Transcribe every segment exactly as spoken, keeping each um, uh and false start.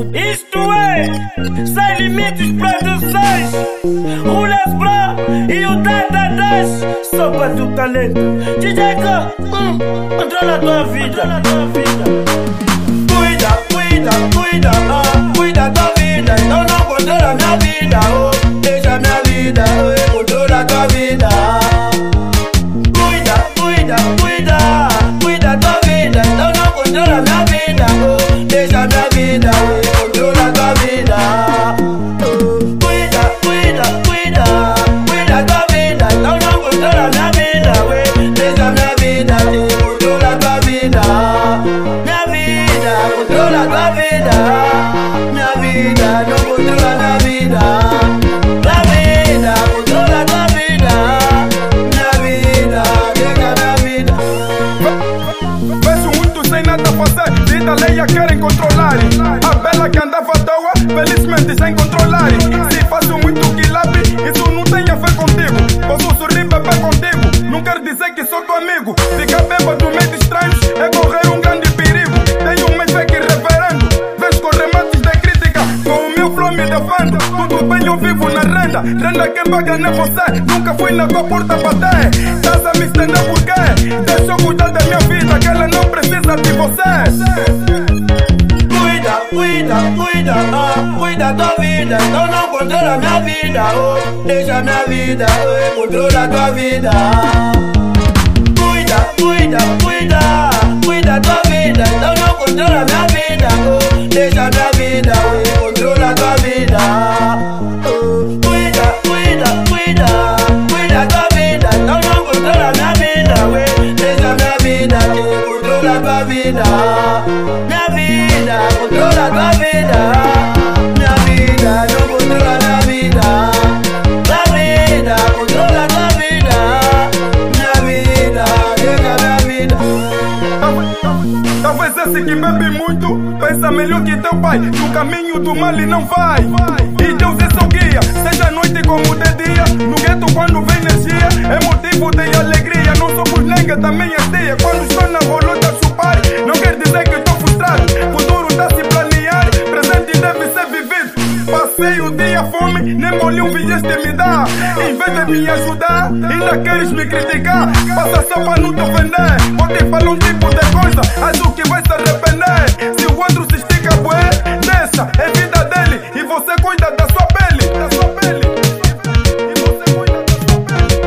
Isto é Sem Limites Produções, o Les Bra e o Dada dez. Só para tu talento D J K, hum, controla a tua vida. Cuida, cuida, cuida, ah, cuida da tua vida. Então não controla minha vida, oh, deixa minha vida, oh, controla a tua vida. Cuida, cuida, cuida, cuida da tua vida. Então não controla minha vida, oh, deixa minha vida, oh, controla a tua vida. Cuida, cuida, cuida, cuida da tua vida. Então não controla minha vida, oh, deixa minha vida, oh, controla a tua vida. Minha vida, controla a tua vida. Minha vida, não controla minha vida. Minha vida, controla a tua vida. Minha vida, deixa minha vida. Vejo muito sem nada fazer, vida alheia querem controlar. A bela que andava à toa, felizmente sem controlar. Se faço muito quilap, isso não tem a ver contigo. Posso sorrir, beber contigo, não quer dizer que sou teu amigo. Ficar bêbado meio de estranhos é correr um grande perigo. Tenho mais fé que reverendo, vês com remates de crítica. Com o meu flow me defendo, tudo bem eu vivo na renda. Renda quem paga não é você, nunca fui na tua porta bater. Estás a me estender por quê? Deixa eu cuidar da minha vida, que ela não precisa de você. Cuida, cuida, cuida, ah, cuida da tua vida. Então não controla minha vida, oh, deixa minha vida, oh, controla a tua vida. Cuida, cuida, cuida, cuida da tua vida. Então não controla minha vida, oh, deixa minha vida, oh, controla a tua vida. Oh, cuida, cuida, cuida, cuida da tua vida. Então não controla minha vida, oh, deixa minha vida, oh, controla a tua vida. Minha vida, controla a tua vida. Minha vida, não controla minha vida. Minha vida, controla a tua vida. Minha vida, deixa minha vida. Talvez esse que bebe muito pensa melhor que teu pai. No caminho do mal e não vai. E Deus é seu guia, seja noite como de dia. No gueto quando vem energia é motivo de alegria. Não sou por nega, também é dia. Quando estou na rolota a chupar, não quer dizer que estou frustrado. Futuro tá se planear, presente deve ser vivido. Passei o dia fome, nem bolinho vieste me dar. Em vez de me ajudar, ainda queres me criticar. Passa só pra não te ofender, pode falar um tipo de coisa, acho que vai se arrepender. Se o outro se estica bué, nessa é vida dele. E você cuida da sua pele, da sua pele. E você cuida da sua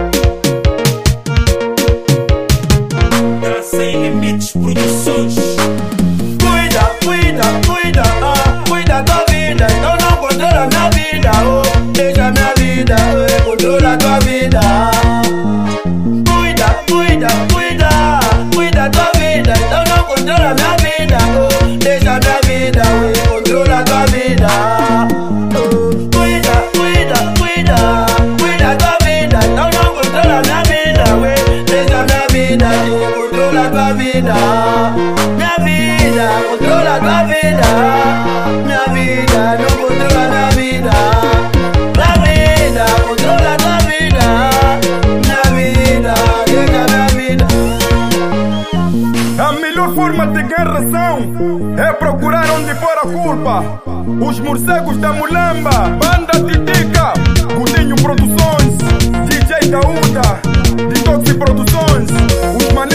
pele. Sem Limites Produções. Cuida, cuida, cuida, ah, cuida da tua vida. Então não controla minha vida, oh, deixa minha vida, oh, controla a tua vida. Cuida, cuida, cuida, cuida da tua vida. Então não controla minha vida, oh, deixa minha vida, oh, controla a tua vida. Oh, cuida, cuida, cuida, cuida da tua vida. Então não controla minha vida, oh, deixa minha vida, oh, controla a tua vida. Minha vida, controla a tua vida. Minha vida, não controla minha vida. Minha vida, controla a tua vida. Minha vida, deixa minha vida. A melhor forma de ganhar razão é procurar onde for a culpa. Os morcegos da Mulamba, Banda Titica, Godinho Produções, D J Dauda, Detox Produções, os mané